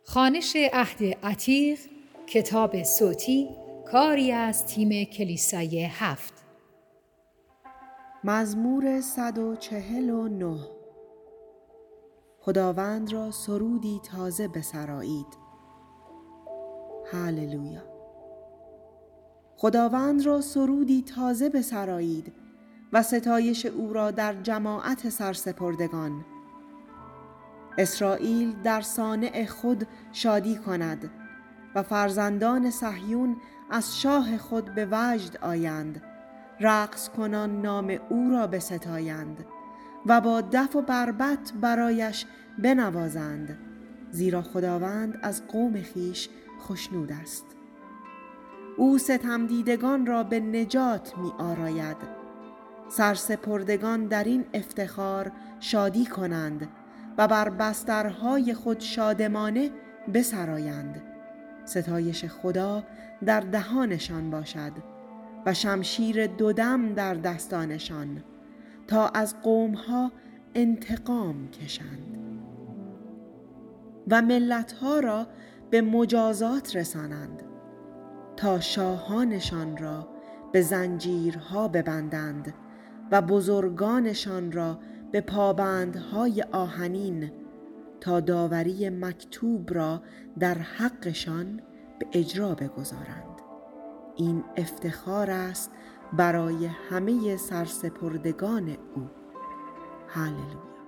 خوانش عهد عتیق، کتاب صوتی، کاری از تیم کلیسای 7. مزمور 149. خداوند را سرودی تازه بسرایید. هللویا. خداوند را سرودی تازه بسرایید و ستایش او را در جماعت سرسپردگان. اسرائیل در صانع خود شادی کند و فرزندان صهیون از شاه خود به وجد آیند. رقص کنان نام او را بستایند و با دف و بربط برایش بنوازند، زیرا خداوند از قوم خویش خوشنود است. او ستم دیدگان را به نجات می آراید. سرسپردگان در این افتخار شادی کنند و بر بسترهای خود شادمانه بسرایند. ستایش خدا در دهانشان باشد و شمشیر دودم در دستانشان، تا از قومها انتقام کشند و ملتها را به مجازات رسانند، تا شاهانشان را به زنجیرها ببندند و بزرگانشان را به پابندهای آهنین، تا داوری مکتوب را در حقشان به اجرا بگذارند. این افتخار است برای همه سرسپردگان او. هللویا.